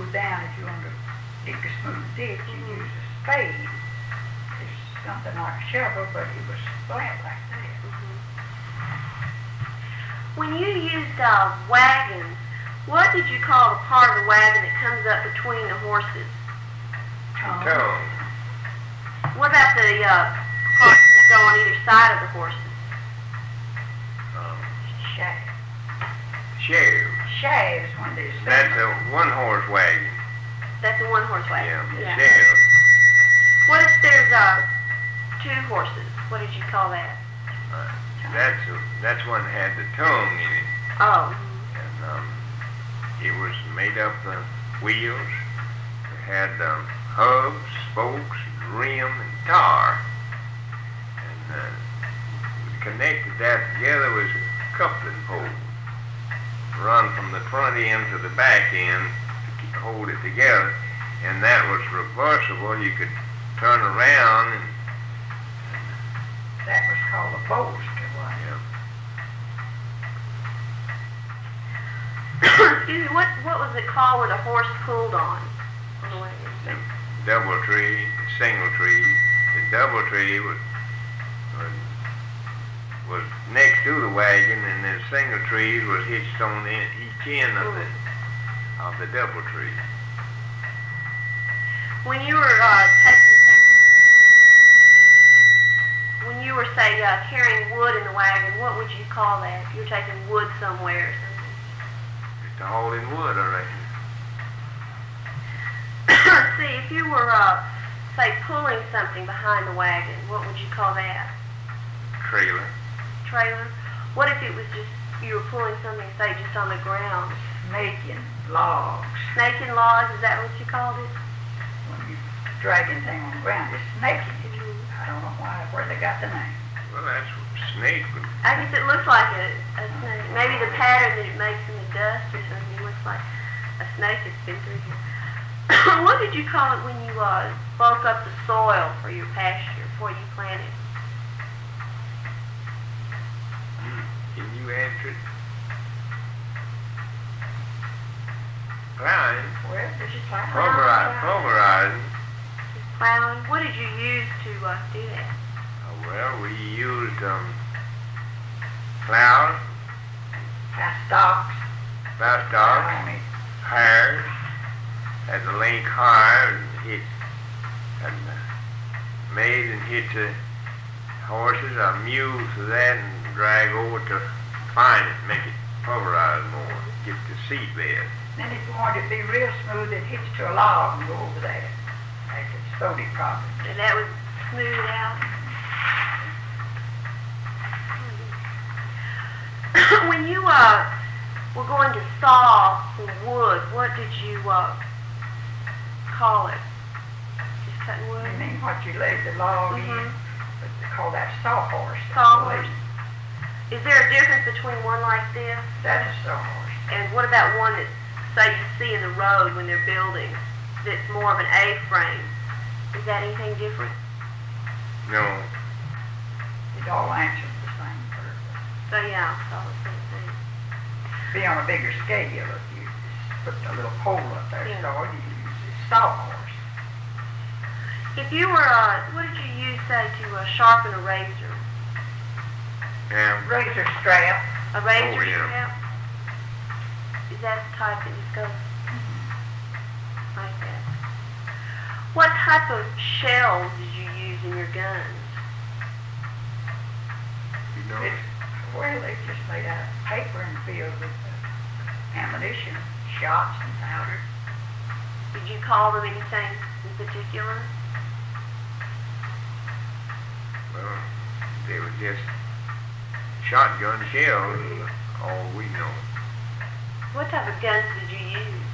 smooth down, if you want to dig a smooth ditch, you use a spade. It's something like a shovel, but it was flat like that. When you used wagons, what did you call the part of the wagon that comes up between the horses? Tongue. What about the parts that go on either side of the horses? Shaft. Shaft. Shaft's one of these. That's a one-horse wagon. That's a one-horse wagon. Yeah, shaft. What if there's two horses? What did you call that? That's one that had the tongue in it. Oh. And it was made up of wheels. It had hubs, spokes, rim, and tar. And connected that together was a coupling pole. Run from the front end to the back end to hold it together. And that was reversible. You could turn around and that was called a bolster. Excuse me, what was it called where the horse pulled on the wagon? Double tree, single tree. The double tree was next to the wagon, and the single tree was hitched on each end of the double tree. When you were say carrying wood in the wagon, what would you call that? If you're taking wood somewhere or something. To hold in wood, I reckon. See, if you were, say, pulling something behind the wagon, what would you call that? Trailer. Trailer? What if it was just, you were pulling something, say, just on the ground? Snaking logs. Snaking logs, is that what you called it? When you dragging thing on the ground, it's snaking it. I don't know where they got the name. Well, that's what snake would... I guess it looks like a snake. Maybe the pattern that it makes in the dust or something looks like a snake that's been through here. What did you call it when you bulk up the soil for your pasture before you plant it? Can you answer it? Plowing. Well, this is plowing. Pulverizing. Plowing. What did you use to do that? Well, we used plows, stocks, hires, had the link hire and made and hit the horses or mules to that and drag over to find it, make it pulverize more, get the seed bed. Then if you wanted it to be real smooth, it hitch to a log and go over that. That's a stody problem. And that would smooth it out? When you were going to saw some wood, what did you call it? Just cutting wood? You mean what you laid the log in? But they call that sawhorse. Sawhorse. Is there a difference between one like this? That's a sawhorse. And what about one that, say, you see in the road when they're building, that's more of an A-frame? Is that anything different? No. It all answers the same purpose. So yeah, it's all the same thing. Be on a bigger scale, if you just put a little pole up there, Yeah. so you use a sawhorse. If you were, what did you use, say, to sharpen a razor? Razor strap. A razor yeah. strap? Is that the type that just goes like that? What type of shells did you use in your guns? You know, Well, they just made out of paper and filled with ammunition, shots and powder. Did you call them anything in particular? well, they were just shotgun shells, all we know. What type of guns did you use?